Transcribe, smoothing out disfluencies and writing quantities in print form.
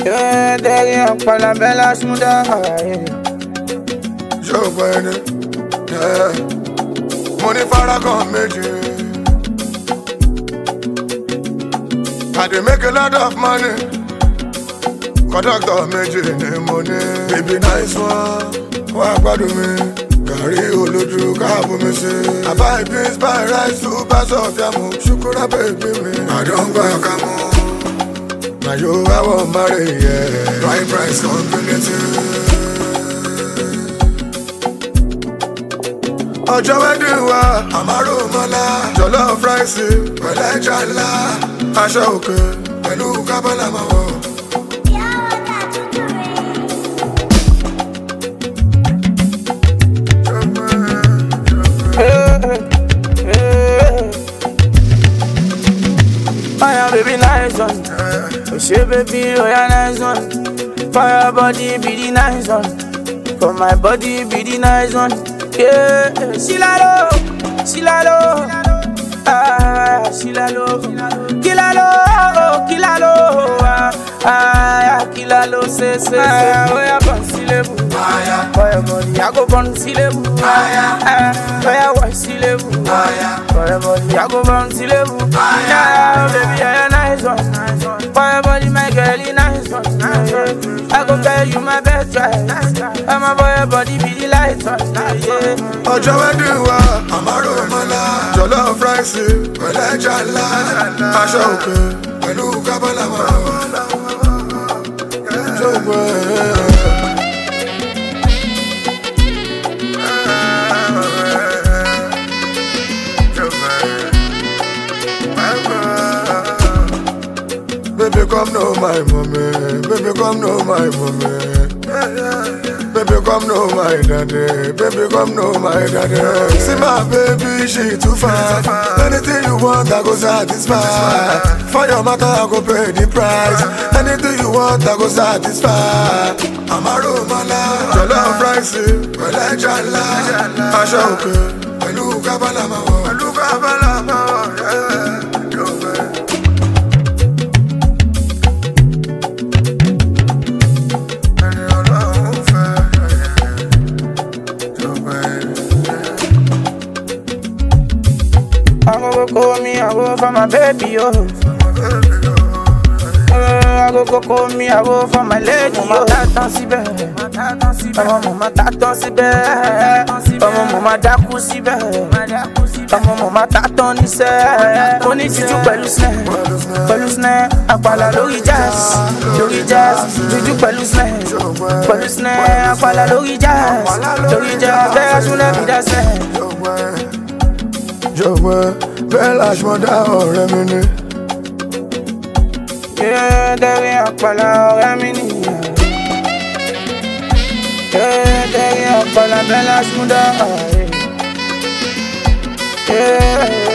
Derrière par la belle Asmuda. Je vois money Faragon méjì. I dey make a lot of money. Conductor méjì ní money. Baby nice one, wá gbádùn mi. Gàrí olójú káàbù mi sí. I buy beans, buy rice, 2 bags of yamu. Ṣukura baby mi. I don't buy kamu. Now you I won't marry, yeah. Right price community. Ọjọ́ wedding wa, àmàrò mọ́lá. Jollof rice, pẹ̀lú ẹja ńlá. Aṣọ òkè, pẹ̀lú kábàlà máa wọ̀. Fire baby nice one. Oh shit baby, oh yeah nice one. Fire body be the nice one. For my body be the nice one. Yeah, Silalo, Silalo, ah, Silalo, Kilalo, Kilalo, ah, Kilalo, say, oh yeah, Bonsilebu, oh yeah, body, I go Bonsilebu, oh yeah, Bonsilebu, oh yeah, body, I go Bonsilebu, yeah, baby, yeah, nice one, for your body, my girlie, nice one, I go tell you my best right, I'm a boy, body be the light one, yeah. Ọjọ́ wedding wa, àmàrò mọ́lá. Jollof rice, pẹ̀lú ẹja ńlá. Aṣọ òkè, pẹ̀lú kábàlà máa wọ̀. Baby come know my mommy, baby come know my mommy. Baby come know my daddy, baby come know my daddy. See my baby, she too fine. Anything you want, I go satisfy. For your matter, I go pay the price. Anything you want, I go satisfy. Àmàrò mọ́lá. Jollof rice, pẹ̀lú ẹja ńlá. Aṣọ òkè, pẹ̀lú kábàlà máa wọ̀. Pẹ̀lú kábàlà máa wọ̀, yeah. I go call me, I go for my baby, oh. I go call me, I go for my lady, oh. Mama t'attend si belle, mama t'attend si belle, mama daku si belle, mama t'attend ni c'est. On est du pẹ̀lú snare, apala lórí jazz, du pẹ̀lú snare, apala lórí jazz, bẹ́ẹ̀ sún vida snare. Jọ̀wọ́ bẹ́ẹ̀ làṣmọ́dá ọ̀rẹ́ mi ni. Dẹ́rìn àpàlà ọ̀rẹ́ mi ni. Dẹ́rìn àpàlà bẹ́ẹ̀ làṣmọ́dá ọ̀rẹ́ mi ni.